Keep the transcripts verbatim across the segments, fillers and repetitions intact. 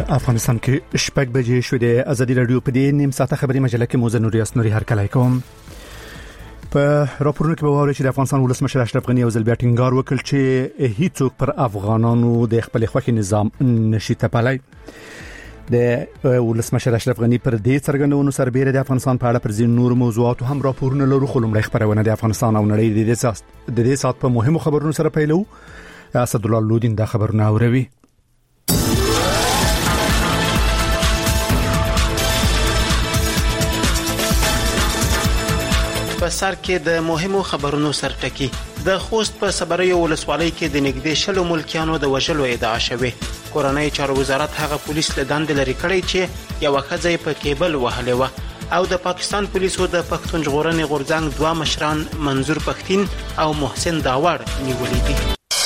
افغانستان کې شپږ بجې شوې د ازادي رادیو په دې نیم ساعته خبري مجله کې موزه نوري اسنوري هر کله کوم په راپورونو کې به وایي چې د افغانستان ولسمشر اشرف غنی او ځل بیا ټینګار وکړ چې هیڅوک پر افغانانو د خپل خوښي نظام نشي تپلای. د ولسمشر اشرف غنی پر دې څرګندونو سربېره د افغانستان په اړه پر ځین نور موضوعات هم راپورونه لرو. خو لومړی خبرونه د افغانستان او نړۍ د دې ساعت د دې ساعت په مهمو خبرونو سره پیلو. اسد الله لودین دا خبرونه اوروي. په سر کې د مهمو خبرونو سرټکی. د خوست په صبریو ولسوالۍ کې د نږدې شلو ملکیانو د وژلو ادعا شوې. کورنۍ چارو وزارت هغه پولیس له دندې لرې کړی چې یو ښځه په کیبل وهلې و. او د پاکستان پولیسو د پښتون ژغورنې غورځنګ دوه مشران منظور پښتين او محسن داوړ نیولې دي.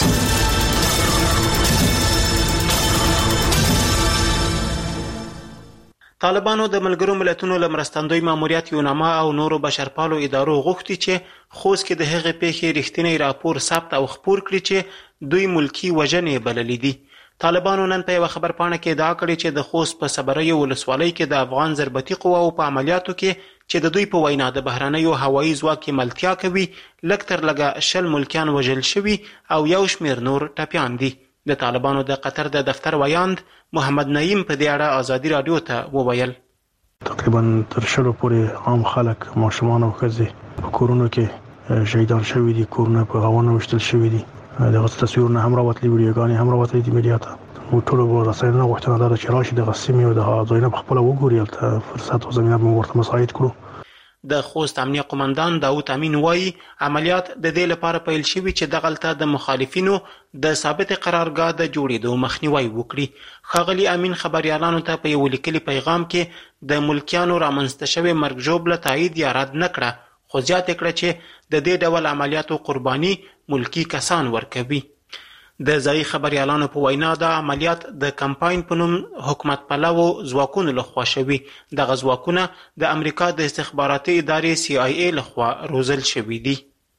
طالبانو د ملګرو ملتونو لمرستندوی ماموریت یوناما او نورو بشرپالو ادارو غوښتي چې خوست کې د هغې پیښې رښتینی راپور ثبت او خپور کړي چې دوی ملکی وژنې بللې دي. طالبانو نن په یو خبر پاڼه کې ادعا کړې چې د خوست په صبریو ولسوالۍ کې د افغان ضربتي قواو په عملیاتو کې چې د دوی په وینا د بهرنیو هوایي ځواک ملتیا کوي لږ تر لږه شل ملکیان وژل شوي او یو شمېر نور ټپیان دي. د طالبانو د قطر د دفتر ویاند محمد نعیم په دې اړه ازادي رادیو ته وویل تقریبا تر شلو پورې عام خلک ماشومان او ښځې په کورونو کې شهیدان شوي دي، کورونه په هوانو وشتل شوي دي. دغه تصویرونه هم راوتلي، ویډیوګانې هم راوتلي دي میډیا ته. موږ ټولو رسنیو غوښتنه ده چې راشي دغه سیمې او دغه ځایونه په خپله وګوري، هلته فرصت او زمینه به ورته مساعد کړو. د خوست امنیه قومندان داود امین وایي عملیات د دې لپاره پیل شوي چې دغلته د مخالفینو د ثابت قرارګاه د جوړېدو مخنیوی وکړي. ښاغلي امین خبریالانو ته په یو لیکلي پیغام کې د ملکیانو رامنځته شوې مرګ ژوبله تایید یا رد نه کړه، خو زیاته کړه چې د دې ډول عملیاتو قرباني ملکی کسان ورکوي. د ځایي خبریالانو په وینا دا عملیات د کمپاین په نوم حکومت پلوو ځواکونو لخوا شوي. دغه ځواکونه د امریکا د استخباراتي ادارې سی آی ای لخوا روزل شوي دي.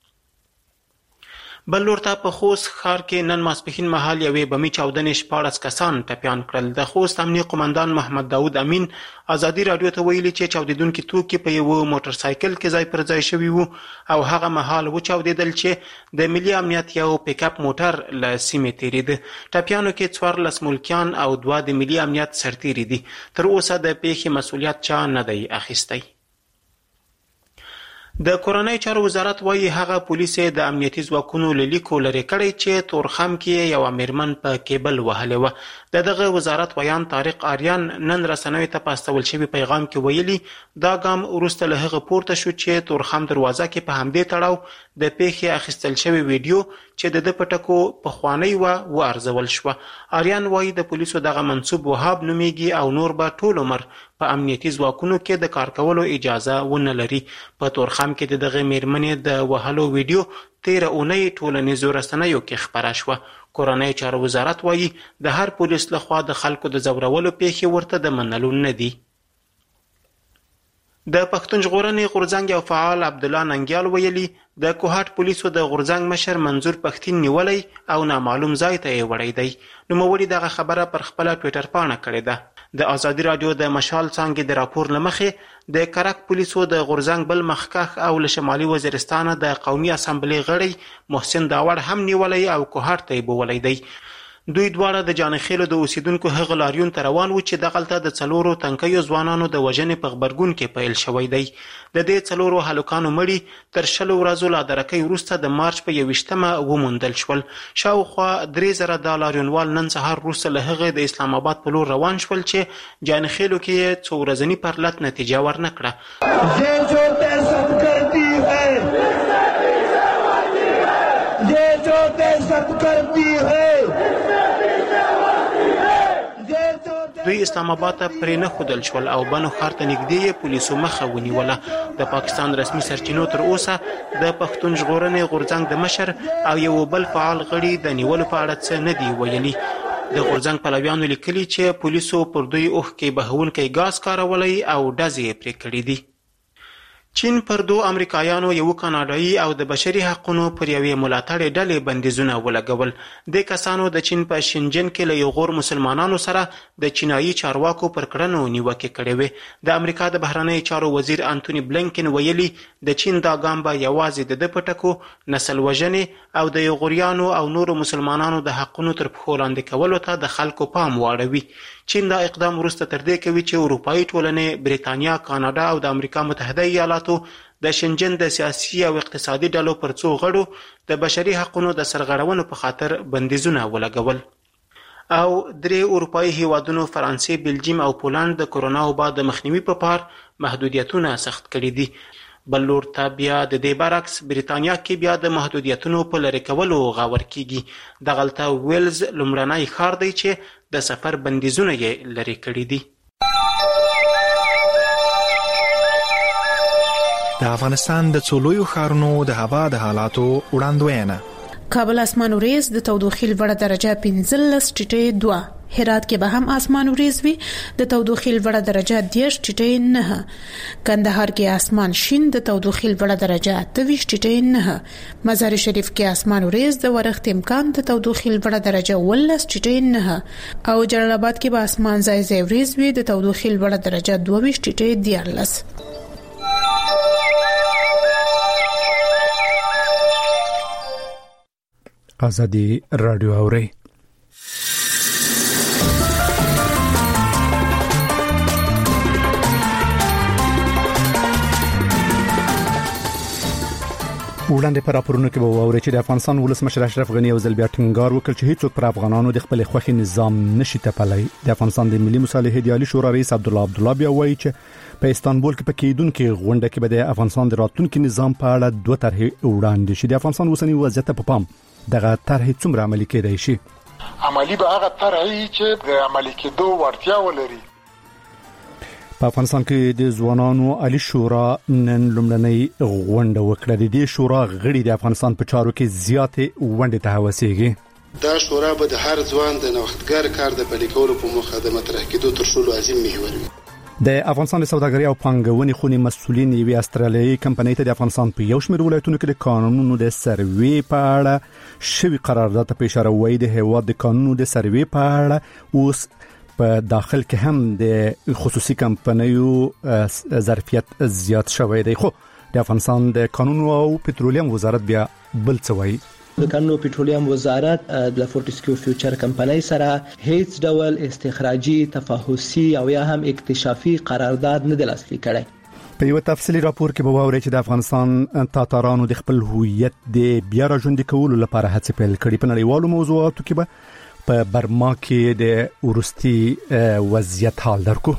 بل لور ته په خوست ښار کې نن ماسپښین مهال یوې بمي چاودنې شپاړس کسان ټپیان کړل. د خوست امنیه قومندان محمد داود امین ازادي رادیو ته ویلي چې چاودېدونکي توکي په یو موټر سایکل کې ځای پر ځای شوي وو او هغه مهال وچاودېدل چې د ملي امنیت یو پیک اپ موټر له سیمې تېرېده. ټپیانو کې څوارلس ملکیان او دوه د ملي امنیت سرتېري دي. تر اوسه د پیښې مسؤلیت چا نه دی اخیستی. د کورنۍ چارو وزارت وایي هغه پولیس د امنیتي ځواکونو له لیکو لرې کړی چې تورخم کې یوه میرمن په کیبل وهلې وه. د دغه وزارت ویان طارق آریان نن رسنیو ته په استول شوي پیغام کې ویلي دا ګام وروسته له هغه پورته شو چې تورخم دروازه کې په همدې تړاو د پیښې اخیستل شوې ویډیو چې د ده په ټکو پخوانۍ وه وارزول شوه. آریان وایي د پولیسو دغه منصوب وهاب نومیږي او نور به ټول عمر په امنیتي ځواکونو کې د کار کولو اجازه ونه لري. په تورخم کې د دغه میرمنې د وهلو ویډیو تیره اونۍ ټولنیزو رسنیو کې خپره شوه. کورنۍ چارو وزارت وایي د هر پولیس لخوا د خلکو د ځورولو پیښې ورته د منلو نه دي. د پښتون ژغورنې غورځنګ یو فعال عبدالله ننګیال ویلي د کوهاټ پولیسو د غورځنګ مشر منظور پښتين نیولی او نامعلوم ځای ته یې وړی دی. نوموړي دغه خبره پر خپله ټویټر پاڼه کړې ده. د ازادي رادیو د مشال څانګې د راپور له مخې د کرک پولیسو د غورځنګ بل مخکښ او له شمالي وزیرستانه د قومي اسامبلې غړی محسن داوړ هم نیولی او کوهاټ ته یې بولی دی. دوی دواړه د جانخیلو د اوسیدونکو هغه لاریون ته روان وو چې دغلته د څلورو تنکیو ځوانانو د وژنې په غبرګون کې پیل شوی دی. د دې څلورو هلکانو مړي تر شلو ورځو لا درکۍ وروسته د مارچ په یوویشتمه وموندل شول. شاوخوا درې زره دا لاریونوال نن سهار وروسته له هغې د اسلام آباد په لور روان شول چې جانخیلو کې یې څو ورځني پرلت نتیجه ورنه کړه. دوی اسلام آباد ته پرې نه ښودل شول او بنو ښار ته نږدې یې پولیسو مخه ونیوله. د پاکستان رسمي سرچینو تر اوسه د پښتون ژغورنې غورځنګ د مشر او یو بل فعال غړي د نیولو په اړه څه نه دي ویلي. د غورځنګ پلویانو لیکلي چې پولیسو پر دوی اوښکې بهونکی ګاز کارولی او ډزې یې پرې کړي دي. چین پر دوه امریکایانو یو کاناډایي او د بشري حقوقو پر یوې ملاتړې ډلې بندیزونه ولګول. د کسانو د چین په شینجن کې له یو غور مسلمانانو سره د چینایي چارواکو پر کړنو نیوکې کړې وې. د امریکا د بهرنیو چارو وزیر انټونی بلینکن ویلي د چین دا ګام به یوازې د ده په ټکو نسل وژنې او د یغوریانو او نورو مسلمانانو د حقونو تر پښو لاندې کولو ته د خلکو پام واړوي. چین دا اقدام وروسته تر دې کوي چې اروپایي ټولنې، بریتانیا، کاناډا او د امریکا متحده ایالاتو د شینجن د سیاسي او اقتصادي ډلو پر څو غړو د بشري حقونو د سرغړونو په خاطر بندیزونه ولګول. او درې اروپایي هیوادونو فرانسې، بلجیم او پولند د کرونا وبا د مخنیوي په پار محدودیتونه سخت کړي دي. بل لور ته بیا د دې برعکس بریتانیا کې بیا د محدودیتونو په لرې کولو غور کیږي. دغلته ویلز لومړنی ښار دی چې د سفر بندیزونه یې لرې کړي دي. د افغانستان د څو لویو ښارونو د هوا د حالاتو وړاندوینه. کابل اسمان وریځ د تودوخې لوړه درجه پنځلس ټیټې دوه. هرات کې به هم اسمان وریځ وي د تودوخې لوړه درجه دیش ټیټې نه. کندهار کې اسمان شین د تودوخې لوړه درجه اتهویشت ټیټې نه. مزار شریف کې اسمان وریځ د ورښت امکان د تودوخې لوړه درجه ولس ټیټې نه. او جلال آباد کې به اسمان ځای ځای وریځ وي د تودوخې لوړه درجه دوه ویشت ټیټې دیارلس. ازادي رادیو اوري. وړاندې پر راپورونو کې به واورئ چې د افغانستان ولسمشر اشرف غنی یو ځل بیا ټینګار وکړ چې هیڅوک پر افغانانو د خپل خوښي نظام نشي تپلی. د افغانستان د ملي مصالحې د عالی شورا رئیس عبدالله عبدالله بیا وایي چې په استانبول کې په کېدونکو غونډه کې به د افغانستان د راتلونکي نظام په اړه دوه طرحې وړاندې شي. د افغانستان اوسنی وضعیت په پام دغه طرحې څومره عملي کېدای شي؟ عملي به هغه طرحې چې د عملي کېدو وړتیا ولري. په افغانستان کې د ځوانانو عالی شورا نن لومړنۍ غونډه وکړه. د دې شورا غړي د افغانستان په چارو کې زیاتې ونډې ته هوسیږي. دا شورا به د هر ځوان د نوښتګر کار د پلي کولو په موخه د مطرح کېدو تر ټولو عظیم محور وي. د افغانستان د سوداګرۍ او پانګونې خونې مسؤلین یوې استرالیایي کمپنۍ ته د افغانستان په یو شمېر ولایتونو کې د قانونونو د سروې په اړه شوی قرارداد ته اشاره وایي. د هیواد د قانونونو د سروې په اړه اوس په داخل کې هم د خصوصي کمپنیو ظرفیت زیات شوی دی. خو د افغانستان د قانونو او پټرولیم وزارت بیا بل څه وایي. د قانون پټرولیم وزارت د فورتسکیو فیوچر کمپنۍ سره هیڅ ډول استخراجي، تفاحصي او یا هم اکتشافي قرارداد نه دی لاسلیک کړی. په یو تفصیلی راپور کې به واورئ چې د افغانستان تاتارانو د خپل هویت د بیا راژوندي کولو لپاره هڅې پیل کړي. په نړیوالو موضوعاتو کې به په برما کې د ورستي وضعیت حال درکو.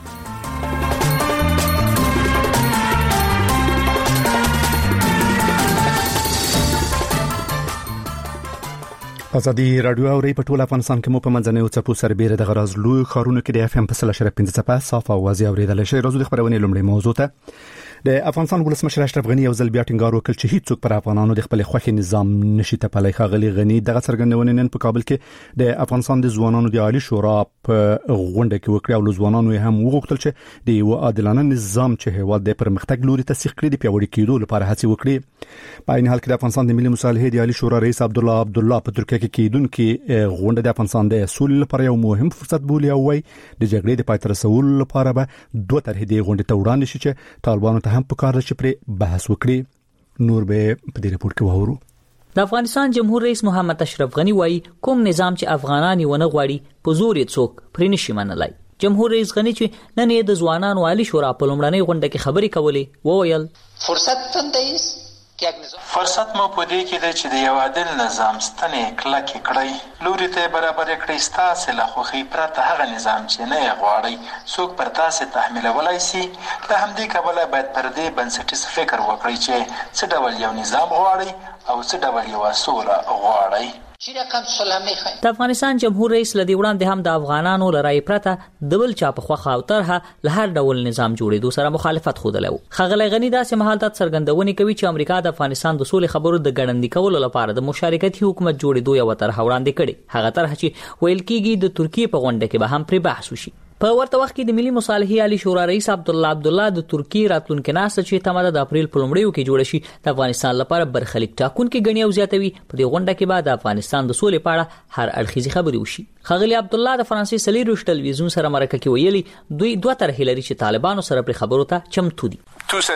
ازادي رادیو اوري په ټول افغانستان کې مو په منځنوي چپو سربېره د غراز لوی خارونو کې د اف ام په سل شر پنځه صفه صاف اوازي اوریدل شي. راځو د خبرونه لومړی موضوع ته. د افغانستان ولسمشر اشرف غنی یو ځل بیا ټینګار وکړ چې هیڅوک پر افغانانو د خپل خوښي نظام نشي تپلی. ښاغلي غنی دغه څرګندونه نن په کابل کې د افغانستان د ځوانانو د عالی شورا په غونډه کې وکړه او ځوانانو هم وغوښتل چې د یو عادلانه نظام چې هیواد د پرمختګ لوري ته سیخ کړي د پیوړی کېدو لپاره هڅې وکړي. په عین حال کې د افغانستان د ملي مصالحې د عالی شورا رئیس عبدالله عبدالله په ترکیه کې کېدونکو غونډه د افغانستان د اصول لپاره یو مهم فرصت بولي او وايي د جګړې د پای ته رسولو لپاره به دوه طرحې د غونډې ته وړاندې شي چې طالبانو ته هم پکار ده چې پر بحث وکړي. نور به په دې رپورت کې وورو. د افغانستان جمهور رئیس محمد اشرف غنی وايي کوم نظام چې افغانان ونه غواړي په زور یې څوک پرې نشي منلای. جمهور رئیس غنی چې نن یې د ځوانانو عالی شورا په لومړنۍ غونډه کې خبرې کولې وویل فرصت تندیس فرصت مو په دې کې دی چې د یو عادل نظام ستنې کلکې کړئ، لوري ته برابر کړئ. ستاسې له خوښۍ پرته هغه نظام چې نه یې غواړئ څوک پر تاسې تحمیلولی سي. له همدې کبله باید پر دې بنسټیز فکر وکړئ چې څه ډول یو نظام غواړئ او څه ډول یوه سوله غواړئ. د افغانستان جمهور رئیس لدی وړاندې هم د افغانانو لرای پرته د بل چا په خوخه او طرحه له هر ډول نظام جوړېدو سره مخالفت خوده. خغلی غنی داسې مهالت څرګندونې کوي چې امریکا د افغانستان د سولې خبرو د ګړندې کولو لپاره د مشارکتي حکومت جوړېدو یو طرحه وړاندې کړي. هغه طرحه چې ویل کېږي د ترکیه په غونډه کې به هم پر بحث وشي. په ورته وخت کې د ملي مصالحې عالی شورا رئیس عبد الله عبد الله د ترکی راتلونکو ناسه چې تماده د اپریل په لومړیو کې جوړ شي د افغانستان لپاره برخلیک ټاکونکي غنی او زیاتوي. په دې غونډه کې بعد افغانستان د سولې په اړه هر اړخیزي خبرې وشي. خغلی عبد الله د فرانسې سلیروش ټلویزیون سره مرکه کې ویلي دوی دوه طرحې لري چې طالبانو سره پر خبرو ته چمتو دي.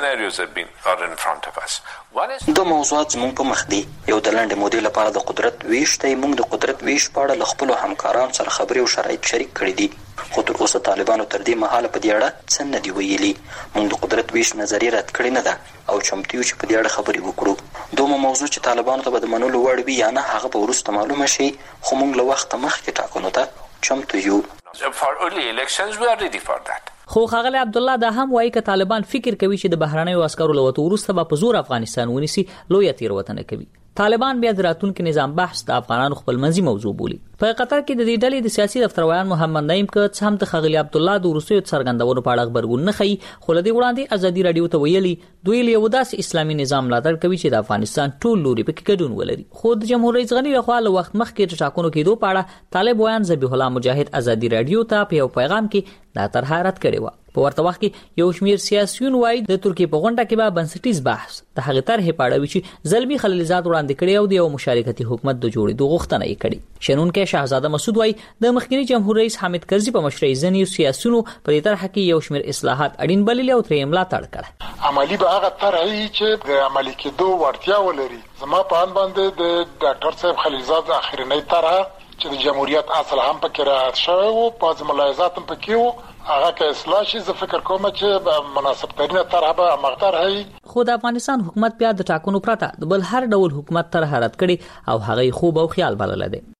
دو موضوعات زموږ په مخ دي. یو د لاندې مودې لپاره د قدرت ویش ته موږ د قدرت ویش په اړه له خپلو همکارانو سره خبرې او شرایط شریک کړي دي. خو تر اوسه طالبانو تر دې مهاله په دې اړه څه نه دي ویلي. موږ د قدرت ویش نظریه رد کړې نه ده او چمتو یو چې په دې اړه خبرې وکړو. دومره موضوع چې طالبانو ته به د منلو وړ وي یا نه هغه به وروسته معلومه شي، خو موږ له وخته مخکې ټاکنو ته چمتو یو. For early elections we are ready for that. خو خغلی عبد الله دا هم وایي چې طالبان فکر کوي چې د بهرنیو عسکرو له وتو وروسته به په زور افغانستان ونیسي، لویه تیروتنه کوي. طالبان بیا د راتلونکي نظام بحث د افغانانو خپل منځي موضوع بولي. په قطر کې د دې ډلې د سیاسي دفترویان محمد نعیم که هم د خغلی عبد الله د وروستیو څرګندونو په اړه خبرګون نه ښیي، خو له دې وړاندې ازادي رادیو ته ویلي دوی له یو داسې اسلامي نظام ملاتړ کوي چې د افغانستان ټول لوري پکې ګډون ولري. خو د جمهور رئیس غنی لخوا له وخت مخکې د ټاکنو کېدو په اړه طالب ویان ذبیح الله مجاهد ازادي رادیو ته په یو پیغام کې دا طرح رد کړی و. په ورته وخت کې یو شمېر سیاسيون وایي د ترکیې په غونډه کې به بنسټیز بحث د هغې طرحې په اړه وي چې زلمي خلیلزاد وړاندې کړی او د یو مشارکتي حکومت د جوړېدو غوښتنه یې کړې. شنونکی شهزاده مسعود وایي د مخکني جمهور رئیس حامد کرزي په مشرۍ ځینې سیاسيونو په دې طرحه کې یو شمېر اصلاحات اړین بللي او ترې ملاتړ کړی. عملي به هغه طرحې چې د عملي کېدو وړتیا ولري. زما په اند باندې د ډاکټر صاحب خلیلزاد اخرنۍ طرحه چې د جمهوریت اصل هم پکې راحت شوی و، بعض ملاحظات هم پکې وو، هغه که اصلاح شي زه فکر کوم چې مناسب ترینه طرحه به همغه طرحه وي. خو د افغانستان حکومت بیا د ټاکنو پرته د بل هر ډول حکومت طرحه رد کړي او هغه خوب او خیال بللی دی.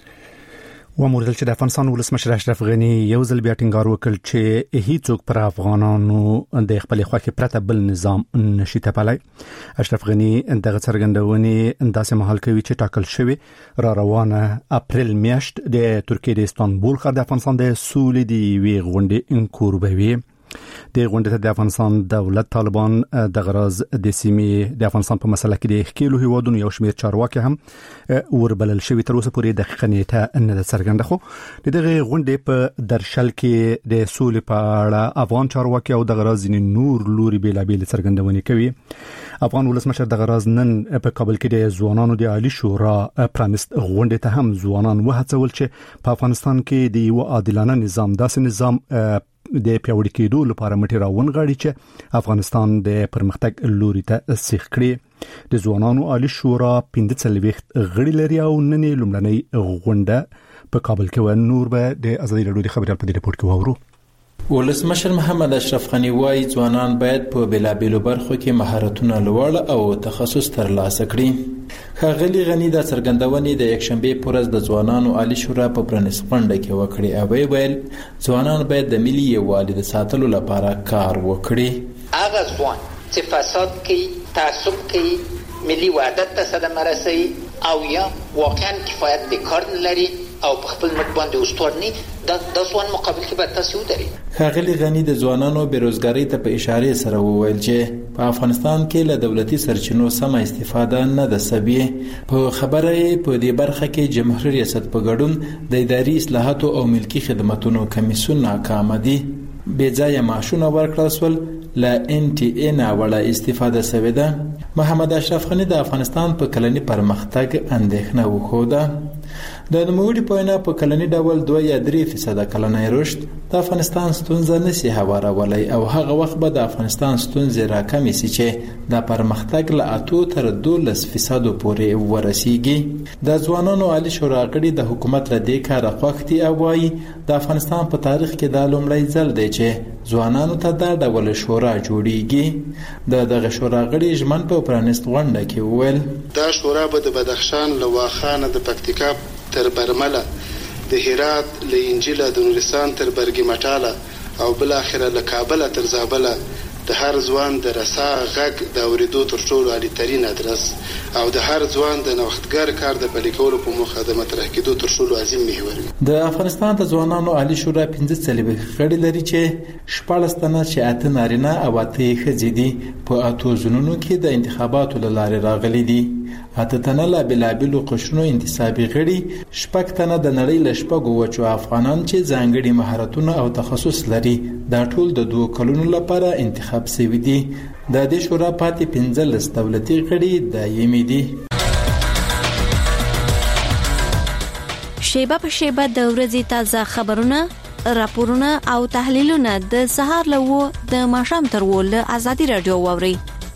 وموردل چې د افغانستان ولسمشر اشرف غنی یو ځل بیا ټینګار وکړ چې هیڅوک پر افغانانو د خپل خوښې پرته بل نظام نشي تپلی. اشرف غنی دغه څرګندونې داسې مهال کوي چې ټاکل شوی را روانه اپریل میاشت د ترکیې د استانبول ښار د افغانستان د سولې د یوې غونډې انکور به وي. د غونډې ته د افغانستان دولت، طالبان، د غراز د سیمې د افغانستان په مسله کې د ښکېلو هیوادونو یو شمېر چارواکي هم وربلل شوي. تر اوسه پورې دقیقه نیټه نه ده څرګنده، خو د دغې غونډې په درشل کې د سولې په اړه افغان چارواکي او د غراز ځینې نور لوري بېلابېلې څرګندونې کوي. افغان ولسمشر د غراز نن په کابل کې د ځوانانو د عالی شورا پرانست غونډې ته هم ځوانان وهڅول چې په افغانستان کې د یو عادلانه نظام داسې نظام د پیاوړي کېدو لپاره مټې راونغاړي چې افغانستان د پرمختګ لوري ته سیخ کړي. د ځوانانو عالی شورا پنځه څلوېښت غړي لري او نن لومړنۍ غونډه په کابل کې و. نور به د ازادي راډیو د خبريال په دې رپورت کې واورو. ولسمشر محمد اشرف غنی وايي ځوانان باید په بېلابېلو برخو کې مهارتونه لوړ او تخصص ترلاسه کړي. ښاغلي غنی دا څرګندونې د یکشنبې په ورځ د ځوانانو عالی شورا په پرانیست غونډه کې وکړې او ویې ویل ځوانان باید د ملي یووالي د ساتلو لپاره کار وکړي. هغه ځوان چې فساد کوي، تعصب کوي، ملي وحدت ته صدمه رسوي او یا واقعا کفایت د کار نه لري او په خپل مټ باندې استوار نه د د ځوان مقابل کې به تاسو ودرې. ښاغلي غنی د ځوانانو بیروزګاری ته په اشاره سره وویل چې په افغانستان کې له دولتي سرچینو سمه استفاده نه ده سوي. په خبره په دې برخه کې جمهوریت ریاست په ګډون د اداري اصلاحاتو او ملکی خدماتو کمیسیون ناکام دي. بې ځایه معاشونه ورکړل شول، له ان ټي اي نه وړه استفاده شوې ده. محمد اشرف غنی د افغانستان په کلني پرمختګ اندېښنه وښوده. د نوموړي په وینا په کلني ډول دوه یا درې فیصده کلنی رشد د افغانستان ستونزه نشي هوارولای او هغه وخت به د افغانستان ستونزې راکمې شي چې د پرمختګ له اتو تر دولس فیصدو پورې ورسیږي. د ځوانانو عالی شورا غړي د حکومت له دې کاره خوښ دي او وایي د افغانستان په تاریخ کې دا لومړی ځل دی چې ځوانانو ته دا ډول شورا جوړیږي. د دغه شورا غړي ژمن په پرانیست غونډه کې وویل دا شورا به د بدخشان له واخانه د پکتیکا تر برمله، د هرات له انجیله، د نورستان تر برګی مټاله او بل اخره له کابل تر زابله د هر ځوان د رسا غږ د اوریدو تر ټولو عالی ترين ادرس او د هر ځوان د نوښتګر کار د پلي کولو په موخه د مطرح کېدو تر ټولو عظیم محور وي. د افغانستان د ځوانانو عالی شورا پنځه څلوېښت غړي لري چې شپږ تنه چې اته نارینه او اته ښځې دي. په اتو ځونونو کې د انتخاباتو له لارې راغلي دي. اته تنه لا بلابلو قشرونو انتصابي غړي، شپږ تنه د نړۍ له شپږو وچو افغانان چې ځانګړي مهارتونه او تخصص لري دا ټول د دوه کلونو لپاره انتخاب شوي دي. د دې شورا پاتې پنځلس دولتي غړي دایمي دي. شیبه په شیبه د ورځې تازه خبرونه، راپورونه او تحلیلونه د سهار له و د ماښام تر و له ازادي رادیو واوري.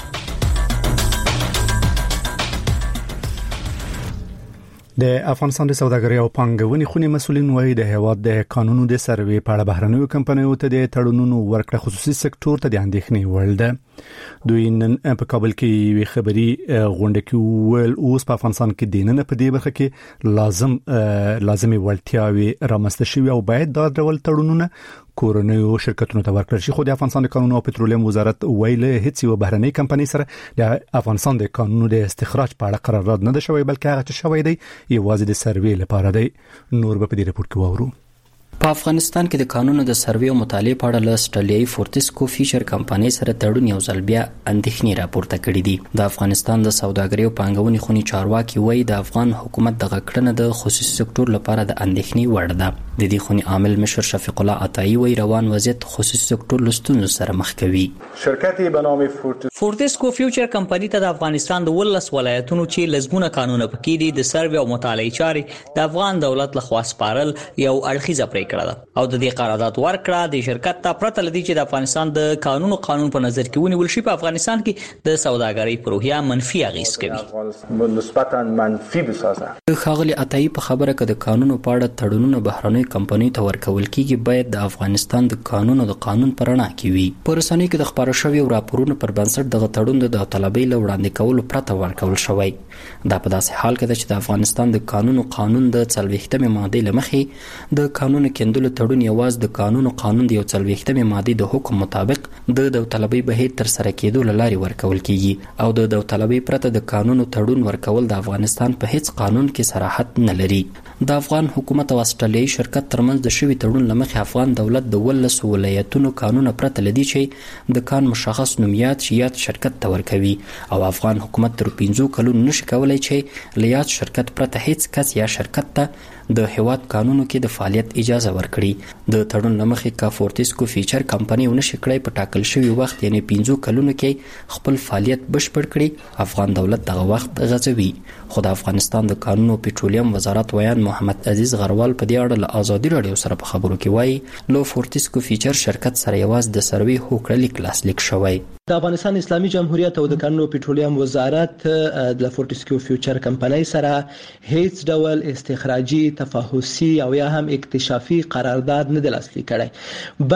د افغانستان د سوداګرۍ او پانګونې خونې مسولین وایي د هیواد د قانونو د سروې په اړه بهرنیو کمپنیو ته د تړونونو ورکړه خصوصي سکتور ته د اندېښنې وړ ده. دوی نن په کابل کې یو خبري غونډه کې ول اوس په افغانستان کې د نن په دې برخه کې لازم لازمي وړتیاوي رامنځته شوي او باید دا ډول تړونونه کورنیو شرکتونو ته ورکړل شي. خو د افغانستان د قانون او پټرولیم وزارت ویل هیڅ یو بهرنۍ کمپنۍ سره د افغانستان د قانونو د استخراج په اړه قرارداد نه ده شوی، بلکې هغه چې شوی دی یوازې د سروې لپاره دی. نور به په دې رپورت کې واورو. په افغانستان کې د قانونو د سروې او مطالعې په اړه له استرالیایي فورتسکو فیچر کمپنۍ سره تړون یو ځل بیا اندېښنې راپورته کړې دي. د افغانستان د سوداګرۍ او پانګونې خونې چارواکي وایي د افغان حکومت دغه کړنه د خصوصي سکتور لپاره د اندېښنې وړ ده. د دې خونې عامل مشر شفیق الله عطایی وایي روان وضعیت خصوصي سکتور له ستونزو سره مخ کوي. شرکت به نام فورتسکو فیوچر کمپنۍ ته د افغانستان د ولس ولایتونو چې لزمونه قانون پکې دي د سروې او مطالعې چارې د افغان دولت لخوا سپارل یو اړخیزه پریکړه ده او د دې قرارداد ورکړه د شرکت ته پرته لدی چې د افغانستان د قانون او قانون په نظر کې ونیول شي په افغانستان کې د سوداګرۍ پروژه منفي اغیز کوي. نسبتا منفي بسازه. خاغلی عطایی په خبره کې د قانون په اړه تړونونه بهرنۍ کمپنۍ ته ورکول کیږي باید د افغانستان د قانون او د قانون پر رڼا کې وي. په رسنیو کې د خبرو شوی راپورونو پر بنسټ دغه تړون د داوطلبۍ له وړاندې کولو پرته ورکول شوی. دا په داسې حال کې ده چې د افغانستان د قانون او قانون د څلوېښتمې ماده لمخې د قانون کېندلو تړون یوازې د قانون او قانون د یو څلوېښتمې ماده د حکم مطابق د داوطلبۍ بهیر تر سره کېدو لاري ورکول کیږي او د داوطلبۍ پرته د قانون او تړون ورکول د افغانستان په هیڅ قانون کې صراحت نه لري. د افغان حکومت او استرالیایي شرکت ترمنځ د شوی تړون لمخې افغان دولت د ولس ولایتونو قانون پرته لدی چې د کان مشخص نومیات شیات شرکت ته ورکوي او افغان حکومت تر پنځو کلونو نشي کولای چې لیات شرکت پرته هیڅ کس یا شرکت ته د هیواد قانونو کې د فعالیت اجازه ورکړي. د تړون لمخې کا فورتسکو فیچر کمپنۍ ونشي کړای په ټاکل شوی وخت یعنی پنځو کلونو کې خپل فعالیت بشپړ کړي افغان دولت دغه وخت غځوي. خو د افغانستان د قانون او پټرولیم وزارت ویان محمد عزیز غروال په دې اړه له ازادي رادیو سره په خبرو کې وایي لو فورتسکو فیچر شرکت سره یوازې د سروې هوکړه لیک لاسلیک شوی. د افغانستان اسلامي جمهوریت او د قانون او پټرولیم وزارت د فورتسکو فیوچر کمپنۍ سره هیڅ ډول استخراجي، تفاحصي او یا هم اکتشافي قرارداد نه د لاسلیک کړي،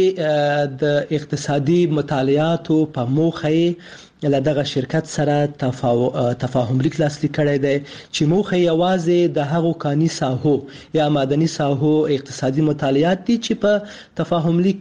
بلکې د اقتصادي مطالعاتو په موخه له دغه شرکت سره تفاهم لیک لاسلیک کړی دی چې موخه یوازې د هغو کاني ساحو یا معدني ساحو اقتصادي مطالعات دي چې په تفاهم لیک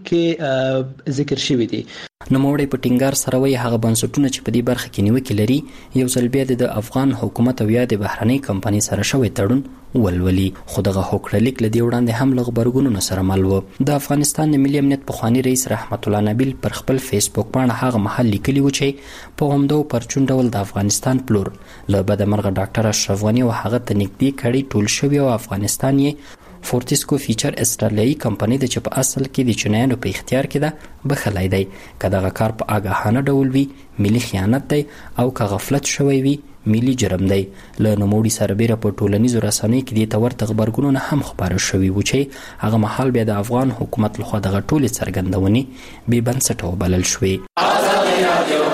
کې ذکر شوی دي. نوموړی په ټینګار سره وایي هغه بنسټونه چې په دې برخه کې نیوکې لري یو ځل بیا د افغان حکومت او یا د بهرنۍ کمپنۍ سره شوی تړون ولولي. خو دغه هوکړه لیک له دې وړاندې هم له غبرګونونو سره مل و. د افغانستان د ملي امنیت پخوانی رئیس رحمت الله نبیل پر خپل فیسبوک باندې هغه محل لیکلی و چې په همدو پرچون ډول د افغانستان پلور له بدمرغه ډاکټر اشرف غنی او هغه ته نږدې کړي ټول شوی او افغانستان یې فورتسکو فیچر استرالیایي کمپنۍ د چې په اصل کې د چینایانو په اختیار کې ده بخلای دی. که دغه کار په آګاهانه ډول وي ملي خیانت دی او که غفلت شوی وي ملي جرم دی. له نوموړي سربیره په ټولنیزو رسنیو کې دې ته ورته غبرګونونه هم خپاره شوي و چې هغه مهال بیا د افغان حکومت لخوا دغه ټولې څرګندونې بې بنسټه وبلل شوې.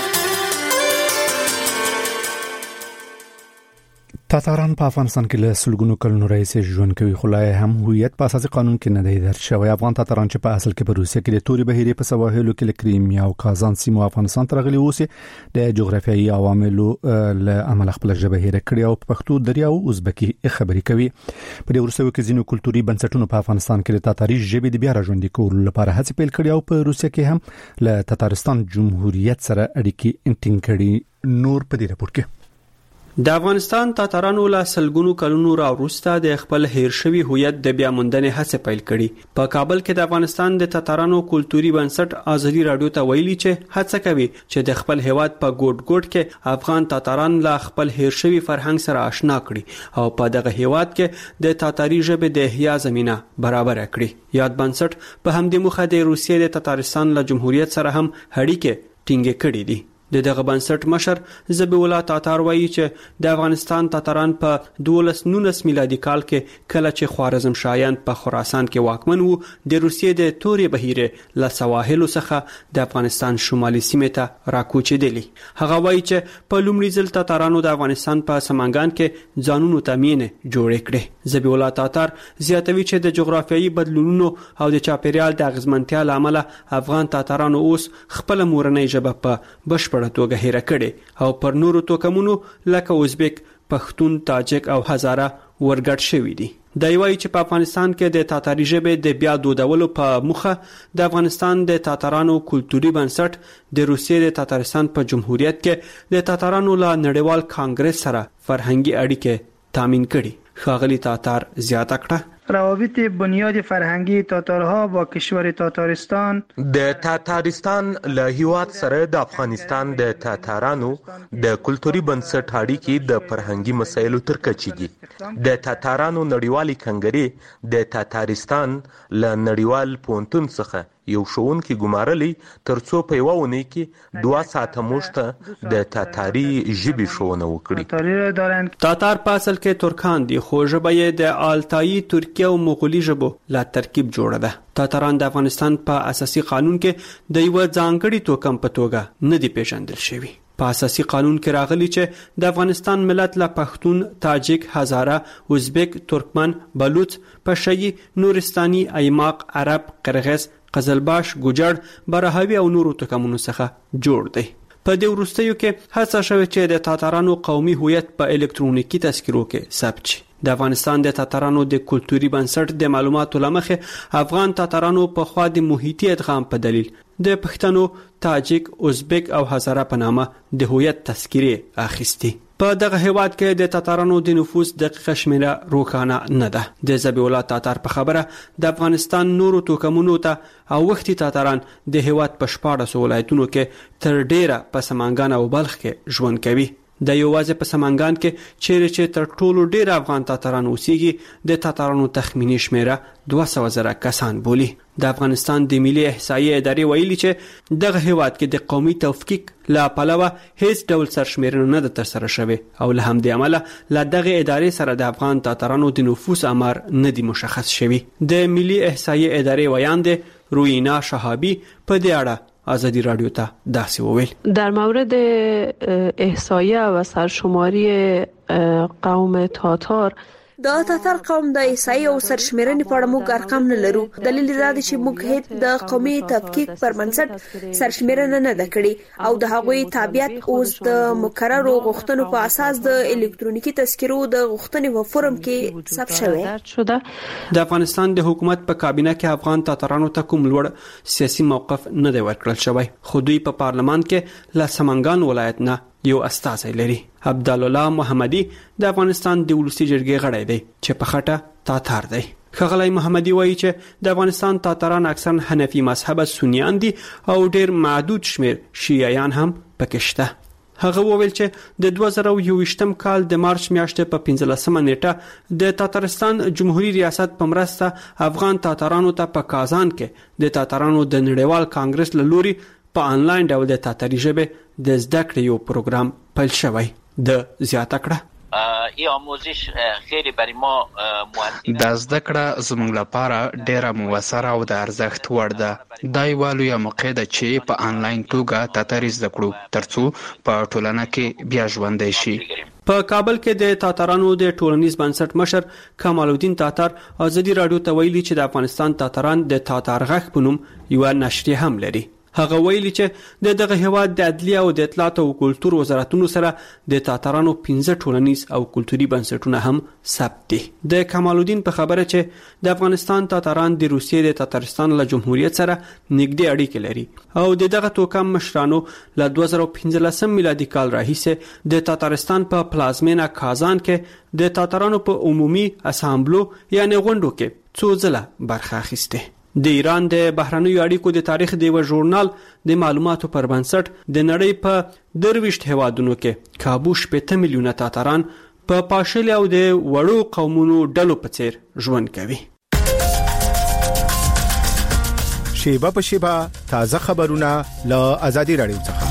تاتاران په افغانستان کې له سلګونو کلونو راهیسې ژوند کوي، خو لا هم هویت په اساسي قانون کې نه دی درج شوی. افغان تاتاران چې په اصل کې په روسیه کې د توري بهیرې په سواحلو کې له کریمیا او کازان سیمو افغانستان ته راغلي اوس د جغرافیایي عواملو له امله خپل ژبه هېره کړې او په پښتو، دري او ازبکي خبرې کوي. په دې وروستیو کې ځینو کلتوري بنسټونو په افغانستان کې د تاتاري ژبې د بیا راژوندي کولو لپاره هڅې پیل کړې او په روسیه کې هم له تاتارستان جمهوریت سره اړیکې ټینګ کړي. نور په دې راپور کې د افغانستان تاتارانو له سلګونو کلونو راوروسته د خپل هیر شوی هویت د بیا موندنې هڅه پیل کړي. په کابل کې د افغانستان د تاتارانو کلتوري بنسټ ازادي رادیو ته ویلي چې هڅه کوي چې د خپل هیواد په ګوټ ګوټ کې افغان تاتاران له خپل هیر شوی فرهنګ سره آشنا کړي او په دغه هیواد کې د تاتاری ژبې د احیا زمينه برابر کړي. یاد بنسټ په همدې مخه د روسیې د تاتارستان له جمهوریت سره هم اړیکې ټینګې کړې دي. د دغه بنسټ مشر ذبیح الله تاتار وایي چې د افغانستان تاتاران په دولس نولس میلادي کال کې کله چې خوارزم شایان په خراسان کې واکمن وو د روسیې د تورې بهیره له سواحل څخه د افغانستان شمالي سیمې ته راکوچېدلی. هغه وایي چې په لومړي ځل تاتارانو د افغانستان په سمنګان کې ځانونو تامین جوړ کړي. ذبیح الله تاتار زیاتوي چې د جغرافیایي بدلونونو او د چاپیریال د اغیزمنتیا لامل افغان تاتارانو اوس خپل مورنۍ ژبه په بشپړ توګه هېره کړي او پر نورو توکمونو لکه ازبک، پښتون، تاجک او هزاره ورګډ شوي دي. دا وایي چې په افغانستان کې د تاتاری ژبې د بیا دودولو په موخه د افغانستان د تاتارانو کلتوري بنسټ د روسیې د تاتارستان په جمهوریت کې د تاتارانو له نړیوال کانګرس سره فرهنګي اړیکې تامین کړي. ښاغلي تاتار زیاته کړه روابط بنیاد فرهنگی تاتارها با کشور تاتارستان د تاتارستان له هیواد سره د افغانستان د تاتارانو د کلتوري بنسټ اړیکې د فرهنګي مسایلو تر کچې دي. د تاتارانو نړیوالې کنګرې د تاتارستان له نړیوال پوهنتون څخه یو ښوونکی ګمارلی ترڅو په یوه اونۍ کې دوه ساعته موږ ته د تاتاري ژبې ښوونه وکړي. تاتار په اصل کې ترکان دي خو ژبه یې د آلتایی، ترکیه او مغولي ژبو له ترکیب جوړه ده. تاتاران د افغانستان په اساسي قانون کې د یو ځانګړي توکم په توګه نه دي پیژندل شوي. په اساسي قانون کې راغلي چې د افغانستان ملت له پښتون، تاجک، هزاره، ازبک، ترکمن، بلوچ، پشهیي، نورستاني، ایماق، عرب، قرغیز، قزلباش، ګوجر، براهوی او نورو توکمونو څخه جوړ دی. په دې وروستیو کې هڅه شوې چې د تاتارانو قومي هویت په الکترونیکي تذکرو کې ثبت شي. د افغانستان د تاتارانو د کلتوري بنسټ د معلوماتو لمخې افغان تاتارانو په خوا د محیطي ادغام په دلیل د پښتنو، تاجک، ازبک او هزاره په نامه د هویت تذکرې اخیستي. په دغه هیواد کې د تاتارانو د نفوس دقیقه شمیره روښانه نه ده. د ذبیح الله تاتار په خبره د افغانستان نورو توکمونو ته او وختي تاتاران د هیواد په شپاړسو ولایتونو کې تر ډیره په سمنګان او بلخ کې ژوند کوي. د یوازې په سمنګان کې چیرې چې تر ټولو ډیر افغان تاتاران اوسېږي د تاتارانو تخمینی شمیره دوه سوه زره کسان بولي. د افغانستان د ملي احصایې ادارې ویلي چې دغه هیواد کې د قومي تفکیک لا پلوه هیڅ ډول سرشمیرنه نه ده ترسره شوې او له همدې امله له دغه ادارې سره د افغان تاتارانو د نفوس آمار نه دی مشخص شوی. د ملي احصایې ادارې ویاند روینا شهابی په دې اړه آزادی رادیو ته داسې وویل. در مورد احصایه و سرشماری قوم تاتار د تاتار قوم د احصایې او سرشمیرنې په اړه موږ ارقام نه لرو. دلیل دا دی چې موږ هیڅ د قومي تفکیک پر بنسټ سرشمیرنه نه ده کړې او د هغوی تابعیت اوس د مقررو غوښتنو په اساس د الکترونیکي تذکرو د غوښتنې په فورم کې ثبت شوی. د افغانستان د حکومت په کابینه کې افغان تاتارانو ته کوم لوړ سیاسي موقف نه دی ورکړل شوی خو دوی په پارلمان کې له سمنګان ولایت نه یو استازی لري. عبدالله محمدي د افغانستان د ولسی جرګې غړی دی چې په خټه تاتار دی. ښاغلی محمدي وایي چې د افغانستان تاتاران اکثرا حنفي مذهبه سنیان دي او ډیر معدود شمیر شیعیان هم پکې شته. هغه وویل چې د دوه زره یوویشتم کال د مارچ میاشتې په پنځلسمه نیټه د تاتارستان جمهوریت ریاست په مرسته افغان تاتارانو ته په کازان کې د تاتارانو د نړیوال کانګرس له لوري په انلاین ډول د تاتاری ژبې د زده کړې یو پروګرام پیل شوی. د زیاته کړه ای آموزش خیلی برای ما مؤثر د زده کړه زموږ لپاره ډیره موثره او د ارزښت وړ ده. دا یوه لویه موقع ده چې په انلاین توګه تاتاري زده کړو ترڅو په ټولنه کې بیا ژوندی شي. په کابل کې د تاتارانو د ټولنیز بنسټ مشر کمال الدین تاتار آزادی رادیو ته ویلي چې د افغانستان تاتاران د تاتار غږ په نوم یو نشریه هم لري. هغه ویلي چې د دغه هیواد د عدلیه او د اطلاعات او کلتور وزارتونو سره د تاتارانو پنځه ټولنیز او کلتوري بنسټونه هم ثبت دي. د کمال الدین په خبره چې د افغانستان تاتاران د روسیې د تاتارستان له جمهوریت سره نږدې اړیکې لري او د دغه توکم مشرانو له دوه زره پنځلسم میلادي کال راهیسې د تاتارستان په پلازمینه کازان کې د تاتارانو په عمومي اسامبلو یعنی غونډو کې څو ځله برخه اخیسته. د ایران د بهرنیو اړیکو د تاریخ د یو ژورنال د معلوماتو پر بنسټ د نړۍ په درويشت هوادونو کې کابو شپږ میلیونه تاتاران په پاشل او د وړو قومونو ډلو په څیر ژوند کوي. شیبه په شیبه تازه خبرونه له آزادي رادیو څخه.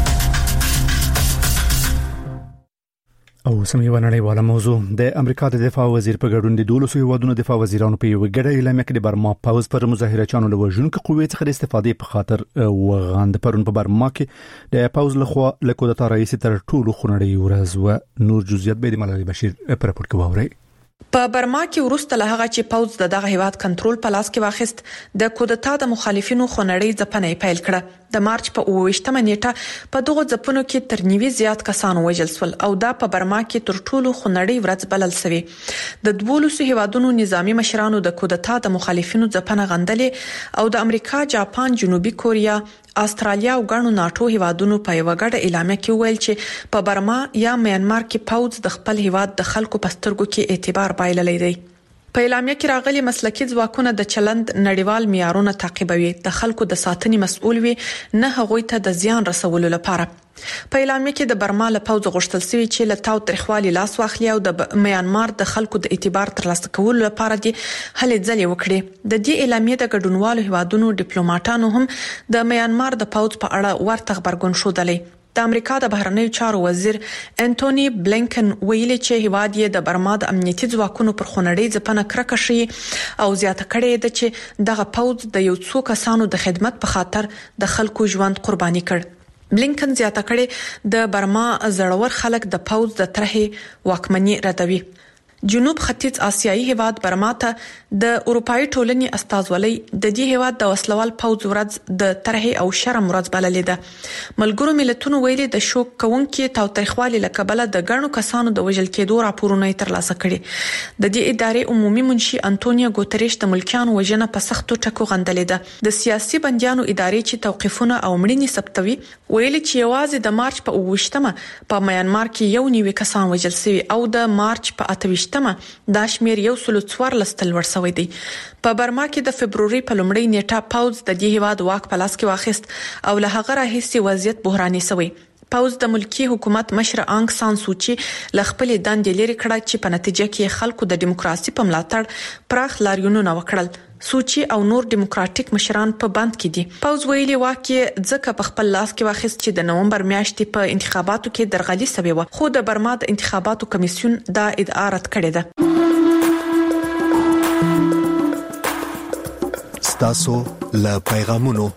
او سمې ونړیواله موضوع د امریکا د دفاع وزیر په ګډون د دولسو هیوادونو دفاع وزیرانو په یو ګډه اعلامیه کې د برما پاوز پر مظاهرچیانو له وژونکو قوې څخه د استفادې په خاطر وغاند پرون په برما کې د پاوز لخوا له کوډتا رئیس تر ټولو خونړی ورځ و. نور جزئیات به د ملالي بشیر پر راپور کې واوري. په برما کې وروسته له هغه چې پاوز د دغه هیواد کنټرول په لاس کې واخیست د کوډتا د مخالفینو خونړی ځپنې پیل کړه. د مارچ په اوویشتمه نیټه په دغه ځپنو کې تر نیوي زیات کسان وژل شول او دا په برما کې تر ټولو خونړی ورځ بلل شوی. د دولسو هیوادونو نظامی مشرانو د کوډتا د مخالفینو ځپنه غندلې او د امریکا، جاپان، جنوبي کوریا، استرالیا او ګڼو ناتو هیوادونو په یو غړ اعلامیه کې ویل چې په برما یا میانمار کې پاوز د خپل هیواد د خلکو په سترګو کې اعتبار بایللی دی. په اعلامیه کې راغلي مسلکي ځواکونه د چلند نړیوال معیارونه تعقیبوي، د خلکو د ساتنې مسؤل وي، نه هغوی ته د زیان رسولو لپاره. په اعلامیه کې د برما له پوځ غوښتل شوی چې له تاو تاریخوالي لاس واخلي او د میانمار د خلکو د اعتبار ترلاسه کولو لپاره دي هلې ځلې وکړي. د دې اعلامیه د ګډونوالو هیوادونو ډیپلوماټانو هم د میانمار د پوځ په اړه ورته خبرګون شودلی. د امریکا د بهرنیو چارو وزیر انټونی بلینکن ویلي چې هیواد یې د برما د امنیتي ځواکونو پر خونړی ځپنه کرکه شي او زیاته کړې ده چې دغه پوځ د یو څو کسانو د خدمت په خاطر د خلکو ژوند قرباني کړ. بلینکن زیاته کړې د برما زړور خلک د پوځ د طرحې واکمنۍ ردوي. جنوب ختیځ آسیایي هیواد برما ته د اروپאי ټولنې استازولۍ د دې هیواد د وسلوال پوځ ورځ د طرحې او شرم ورځ بللې ده. ملګرو ملتونو ویلي د شوک کوونکې تاوتریخوالي له کبله د ګڼو کسانو د وژل کېدو راپورونه ترلاسه کړي. د دې ادارې عمومي منشي انټونیو ګوتریش د ملکیانو وژنه په سختو ټکو غندلې ده. د سیاسي بنديانو ادارې چې توقيفونه او مړینې ثبتوي ویلي چې یوازې د مارچ په اوویشتمه په میانمار کې یو نیوي کسان وژل شوي او د مارچ په اتهویشتمه دا شمیر یو سل څوارلس تل ورسوي دی. په برما کې د فبروري په لومړۍ نیټه پاوز د دې هیواد واک په لاس کې واخیست او له هغه راهیسې وضعیت بحراني شوی. پاوز د ملکی حکومت مشر آنګ سان سوچي ل خپل دندې لري کړه چې په نتیجه کې خلکو د دیموکراسي په ملاتړ پراخ لاریونونه وکړل. سوچي او نور دیموکراتیک مشران په بند کې دي. پاوز ویلي واکه ځکه په خپل لاس کې واخیست چې د نومبر میاشتې په انتخاباتو کې درغلي سوي و، خو د برما د انتخاباتو کمیسیون دا ادعا رد کړې ده. ستاسو له پیغامونو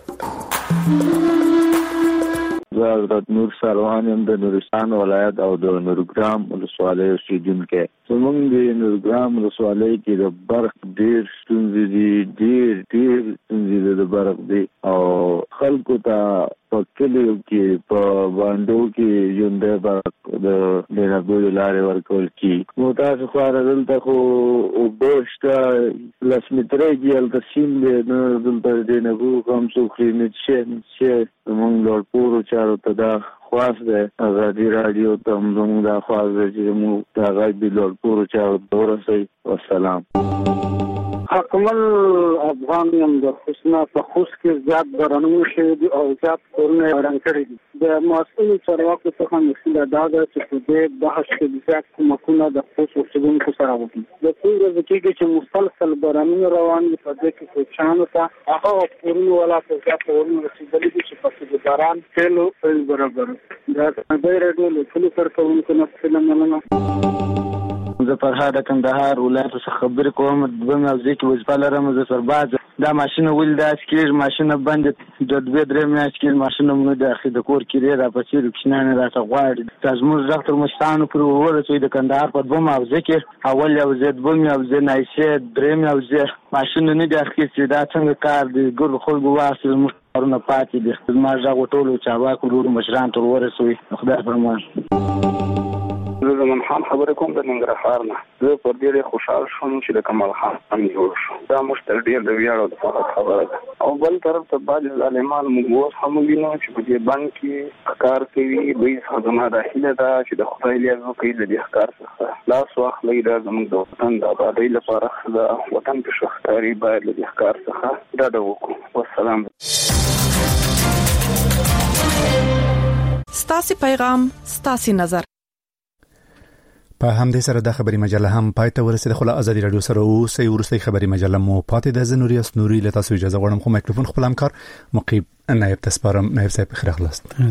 زه حضرت نور سروان یم د نورستان ولایت او د نورګرام ولسوالۍ اوسیدونکی. زموږ د نورګرام ولسوالۍ کې د برق ډېر ستونزې دي، ډېر ډېر ستونزې دي د برق دي او خلکو ته په کلیو کې په باندو کې ژوندی برق د بېلابېلو لارې ورکول کېږي. نو تاسو خو دلته خو اوبه شته، لس مترۍ کې هلته سیند دی، نه دلته دې نه کوو هم څوک خوري نه څښي نه څښي. زموږ لوړپوړو چارو ته دا خواست دی، ازادي راډیو ته هم زموږ دا خواست دی چې زموږ دا غږ د لوړپوړو چارو ته ورسوي. والسلام. حکمل افغان یم د حسنا په خوست کې زیات بارانونه شوي دي او زیات کورونه وران کړي دي. د مسؤلو چارواکو څخه مسله دا ده چې په دې بحث کې زیات کومکونه د خوست اوسیدونکو سره وکړي. د څو ورځې کېږي چې مسلسل بارانونه روان دي، په دې کې کوچیانو ته هغه کورونه ولا په زیات ورونه رسېدلي دي چې پکې د باران فعل او فعل برابر. دا د راډیو له ټولو کارکوونکو نه مننه. زه فرهاد کندهار ولایت څخه خبرې کوم. دوه موضوع کې وظیفه لرم. زه سرباز دا ماشینه ول دا سکیر ماشینه باندې د دوه درې میاشتې کې ماشینه مونږ د اخی د کور کې را پسې رکشنانه راته غواړي. تاسو موږ ډاکټر مستانو پر ورسوي د کندهار په دوه موضوع کې اول یو زید بل یو زید نایشه درې موضوع ماشینه نه د اخی چې دا څنګه کار دی ګور خلکو واسه ورنه پاتې د خدمت ځای ټولو چارواکو ورو مشران تر ورسوي خدای فرمان. زه زمون خان خبرې کوم د ننګرهار نه. زه پر دې خوشحال شوم چې د کمال خان هم جوړ شو. دا موږ تر ډېر د ویاړ او د فخر خبره ده. او بل طرف ته بعضې ظالمان موږ اوس هم وینو چې په دې بند کې کار کوي. دوی څخه زما دا هیله ده چې د خدای لیاز وکړي د دې ښکار څخه لاس واخلئ. دا زموږ د وطن د آبادۍ لپاره ښه ده. وطن کې ښه ښکاري باید له دې ښکار څخه ډډه وکړو. والسلام. ستاسو پیغام ستاسو نظر. په همدې سره د خبري مجله هم پای ته ورسېده. خو له ازادي رادیو سره اوسئ. وروستۍ خبري مجله مو پاتې ده. زه نوریاس نوري له تاسو اجازه غواړم خو میکروفون خپل همکار مقیب نایب تسپارم. نایب صاحب خیر خلاص.